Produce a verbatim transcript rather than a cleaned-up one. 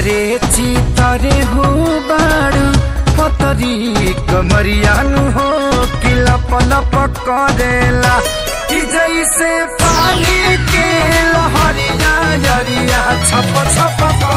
चितरे चितरे हो बाड़ू पतरी कमरियानु हो कि लप लप करेला कि जैसे पानी के लहरिया जरिया छप छप